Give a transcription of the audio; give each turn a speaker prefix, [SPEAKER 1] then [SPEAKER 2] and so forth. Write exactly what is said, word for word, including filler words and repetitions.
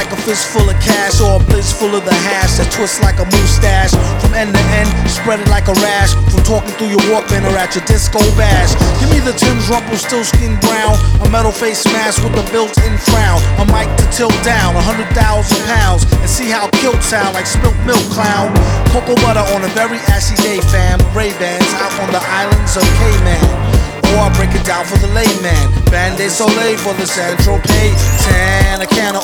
[SPEAKER 1] like a fist full of cash, or a blitz full of the hash that twists like a moustache. From end to end, spread it like a rash. From talking through your Walkman or at your disco bash. Give me the Tim's Rumpelstiltskin brown, a metal face mask with a built-in frown, a mic to tilt down a hundred thousand pounds, and see how kilt sound like spilt milk, clown. Cocoa butter on a very ashy day, fam. Ray-Bans out on the islands of Cayman. Or I break it down for the layman. Band-Aid Soleil for the Central Pay. Tan, a can of